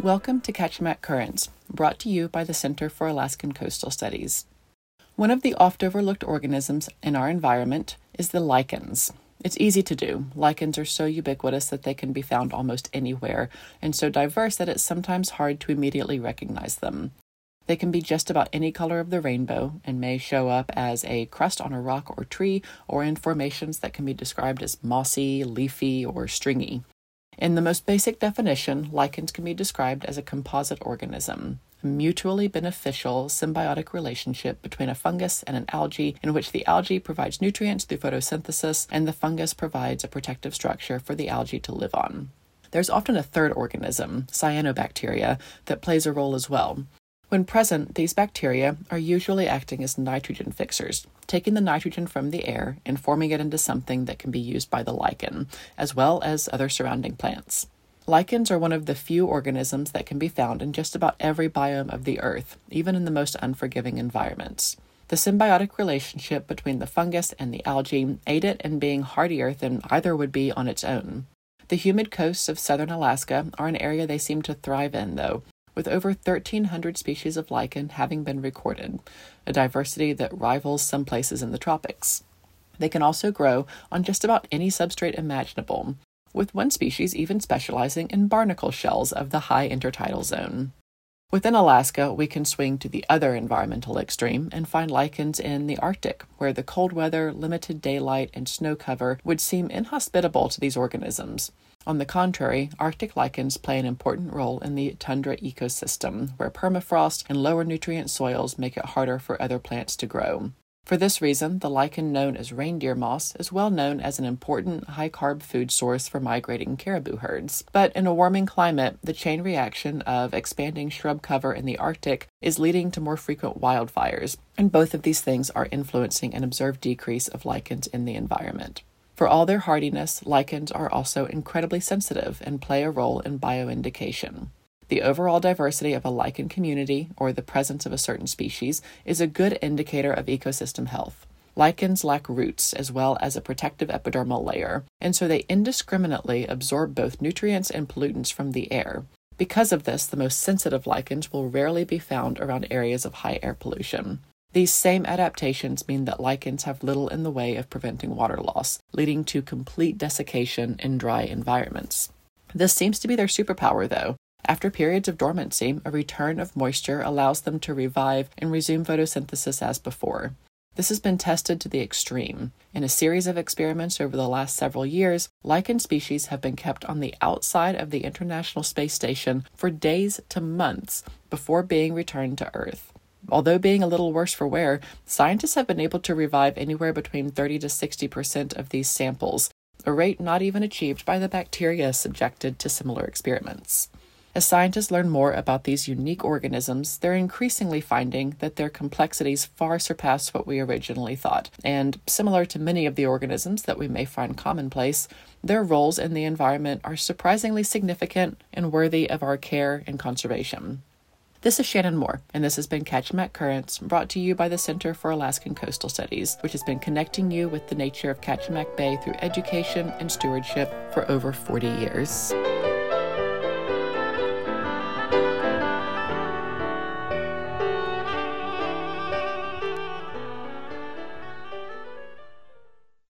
Welcome to Kachemak Currents, brought to you by the Center for Alaskan Coastal Studies. One of the oft-overlooked organisms in our environment is the lichens. It's easy to do. Lichens are so ubiquitous that they can be found almost anywhere, and so diverse that it's sometimes hard to immediately recognize them. They can be just about any color of the rainbow and may show up as a crust on a rock or tree, or in formations that can be described as mossy, leafy, or stringy. In the most basic definition, lichens can be described as a composite organism, a mutually beneficial symbiotic relationship between a fungus and an algae in which the algae provides nutrients through photosynthesis and the fungus provides a protective structure for the algae to live on. There's often a third organism, cyanobacteria, that plays a role as well. When present, these bacteria are usually acting as nitrogen fixers, taking the nitrogen from the air and forming it into something that can be used by the lichen, as well as other surrounding plants. Lichens are one of the few organisms that can be found in just about every biome of the Earth, even in the most unforgiving environments. The symbiotic relationship between the fungus and the algae aid it in being hardier than either would be on its own. The humid coasts of southern Alaska are an area they seem to thrive in, though, with over 1,300 species of lichen having been recorded, a diversity that rivals some places in the tropics. They can also grow on just about any substrate imaginable, with one species even specializing in barnacle shells of the high intertidal zone. Within Alaska, we can swing to the other environmental extreme and find lichens in the Arctic, where the cold weather, limited daylight, and snow cover would seem inhospitable to these organisms. On the contrary, Arctic lichens play an important role in the tundra ecosystem, where permafrost and lower nutrient soils make it harder for other plants to grow. For this reason, the lichen known as reindeer moss is well known as an important high-carb food source for migrating caribou herds. But in a warming climate, the chain reaction of expanding shrub cover in the Arctic is leading to more frequent wildfires, and both of these things are influencing an observed decrease of lichens in the environment. For all their hardiness, lichens are also incredibly sensitive and play a role in bioindication. The overall diversity of a lichen community, or the presence of a certain species, is a good indicator of ecosystem health. Lichens lack roots as well as a protective epidermal layer, and so they indiscriminately absorb both nutrients and pollutants from the air. Because of this, the most sensitive lichens will rarely be found around areas of high air pollution. These same adaptations mean that lichens have little in the way of preventing water loss, leading to complete desiccation in dry environments. This seems to be their superpower, though. After periods of dormancy, a return of moisture allows them to revive and resume photosynthesis as before. This has been tested to the extreme. In a series of experiments over the last several years, lichen species have been kept on the outside of the International Space Station for days to months before being returned to Earth. Although being a little worse for wear, scientists have been able to revive anywhere between 30 to 60% of these samples, a rate not even achieved by the bacteria subjected to similar experiments. As scientists learn more about these unique organisms, they're increasingly finding that their complexities far surpass what we originally thought, and similar to many of the organisms that we may find commonplace, their roles in the environment are surprisingly significant and worthy of our care and conservation. This is Shannon Moore, and this has been Kachemak Currents, brought to you by the Center for Alaskan Coastal Studies, which has been connecting you with the nature of Kachemak Bay through education and stewardship for over 40 years.